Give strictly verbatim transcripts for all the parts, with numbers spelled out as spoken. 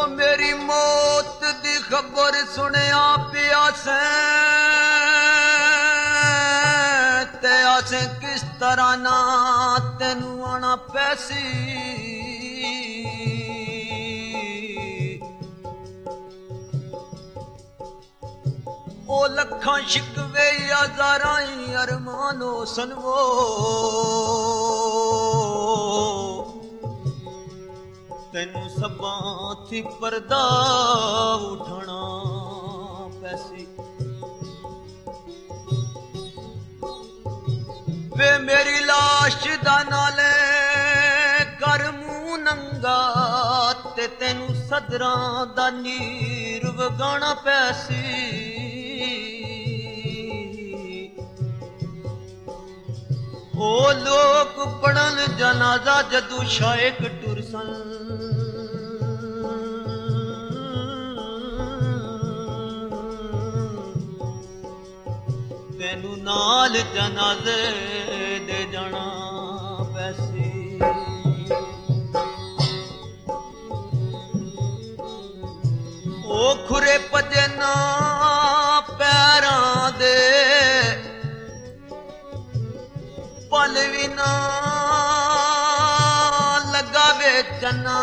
मेरी मौत दी खबर सुनिया प्यासे ते आसे किस तरह ना तेनू आना पैसी ओ लखां शिकवे हजारां अरमानो सनवो तेनू सबां थी पर्दा उठना पैसी वे मेरी लाश दा नाले कर मूंह नंगा ते तेनू सदरां दा नीर वगाना पैसी ओ लोग पढ़न जनाजा जदू शायक टुरसन तेनू नाल जनाजे दे जाना पैसी ओ खुरे पजे ना पैरां दे पल भी ना लगा बेचना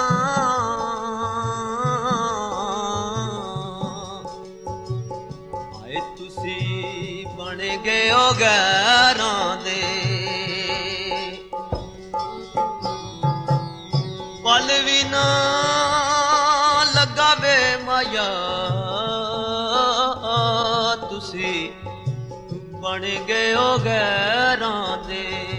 आए तुसी बन गए हो गैरां दे पल भी ना लगा वे माया तुसी बन गए हो गैरां दे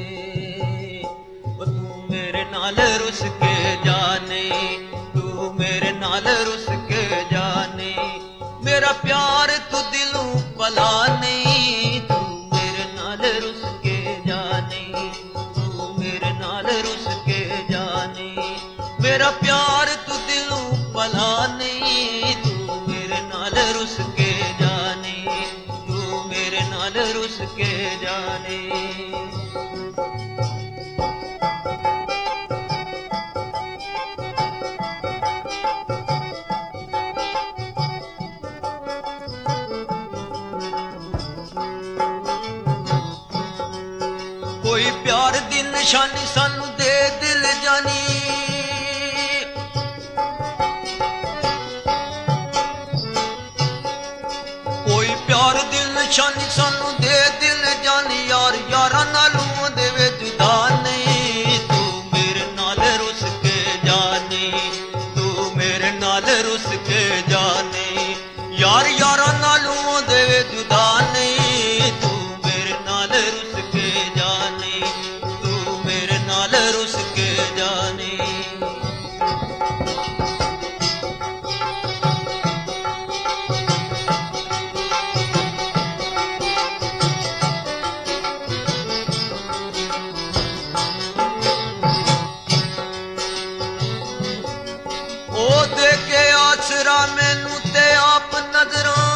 तू मेरे नाल रुस के जाने तू मेरे नाल रुस के जाने मेरा प्यार तू दिलों भला नहीं तू मेरे नाल रुस के जाने तू मेरे नाल रुस के जाने मेरा प्यार तू दिलों भला नहीं तू मेरे नाल रुस के जाने तू मेरे नाल रुस के जाने कोई प्यार दी निशानी सानू दे दिल जानी कोई प्यार दी निशानी सानू दे दिल जानी यार यारा नालू देवे जुदा नहीं तू मेरे नाल रुस के जानी तू मेरे नाल रुस के जानी यार यारा नालू देवे जुदा नहीं तू मेरे नाल रुस के जानी तू मेरे नाल रुस के जानी ओ दे के आसरा मैनू ते आप नजरां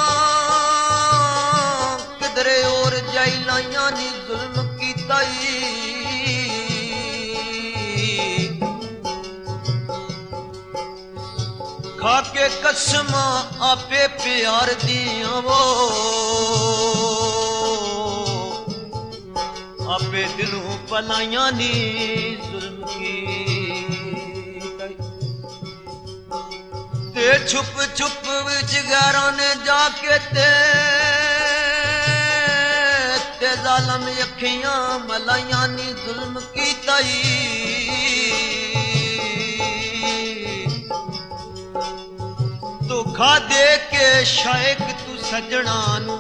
किधरे और जाई लाइयां नी जुल्म कीता ही खा के कसमां आपे प्यार दियां वो आपे दिलों पलाइयां नी जुल्म की ते छुप छुप विच गैरां ने जाके ते ते जालम अखियां मलाइयां नी जुल्म कीता ही धोखा दे के शायक तू सजना नू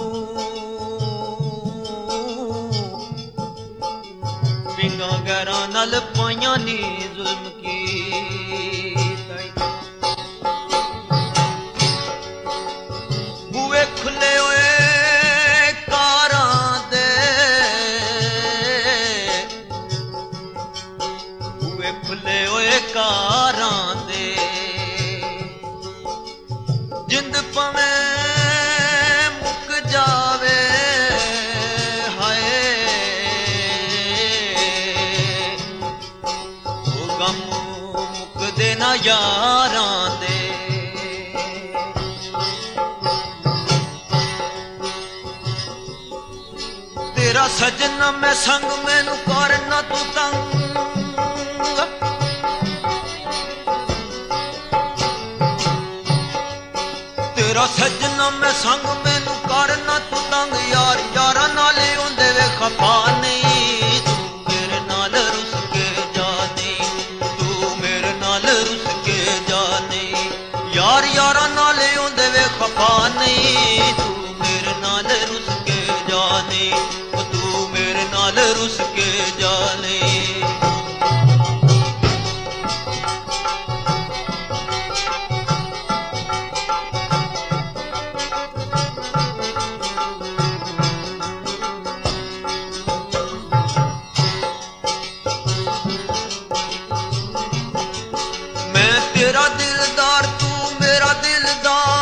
पिंगा गैरां नाल पाइयां नी जुल्म की खुले हुए कारां दे बूहे खुले हुए कारां दे जिंद पवे मुक जावे हाय ओ गम मुकदे ना यारां दे सजना मैं संग मैनू कर ना तू तंग, तेरा सजना मैं संग मैनू कर ना तू तंग, यार यारा नाले होंदे वे खफा नहीं, तू मेरे नाल रुस के जाने, तू मेरे नाल रुस के जाने, यार यारा नाले होंदे वे खफा नहीं, तू मेरे नाल रुस के जाने, तू मेरे नाल रुस के जाने। मैं तेरा दिलदार तू मेरा दिलदार,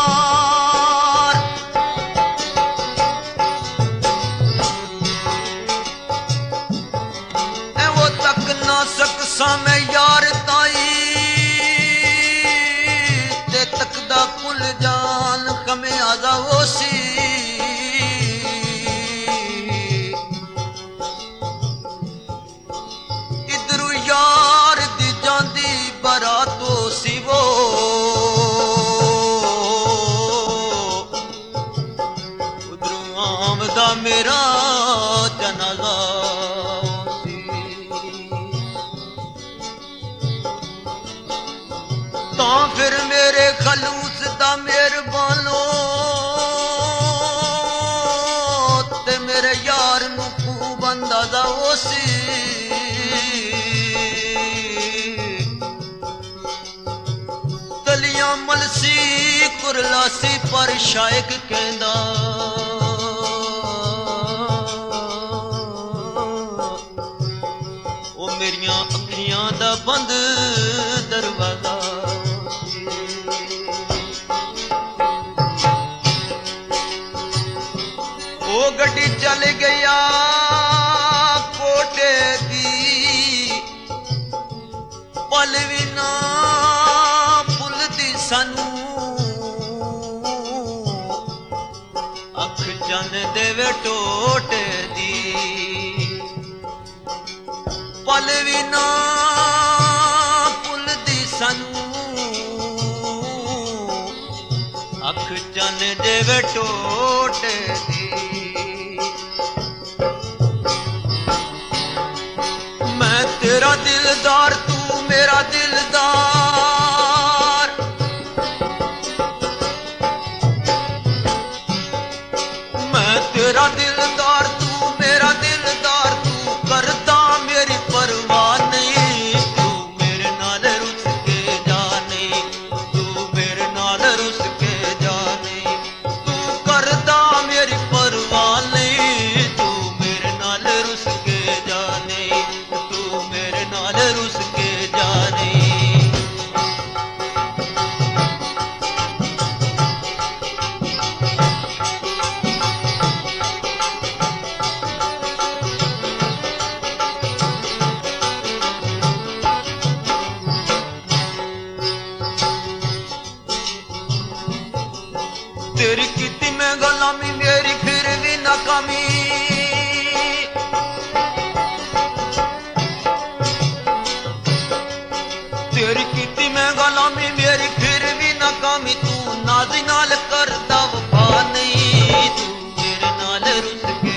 ए वो तक ना सकसा मैं यार ताई, ते तकदा कुल जान खमे आजा वो सी, इधरू यार दी जांदी बरातो सी वो, उधरू आमदा मेरा जनाजा सी, तां फिर मेरे खलूस दा मेहरबानो, ते मेरे यार नू खूब अंदाजा वो सी, तलियां मलसी कुरलासी पर शायक कहंदा, ओ मेरियां अखियां दा बंद दरवाजा सी। ओ गड्डी चल गया कोटे दी, पल भी ना भुलदी सानू, अख चन देवे टोटे दी, पल भी ना भुलदी सानू, अख चन देवे टोटे दी। मैं तेरा दिलदार तू मेरा दिलदार, मैं तेरा दिलदार तू मेरा दिलदार, तू करदा मेरी परवाह नहीं, तू मेरे नाल रुस के जाने, तू मेरे नाल रुस के जाने, तू करदा मेरी परवाह नहीं, तू मेरे नाल रुस के जाने, तू मेरे नाल रुस के जाने। तेरी कीती मैं गुलामी मेरी फिर भी नाकामी, तेरी कीती मैं गुलामी मेरी फिर भी नाकामी, तू नाज़ नाल करदा वफा नहीं, तू मेरे नाल रुस के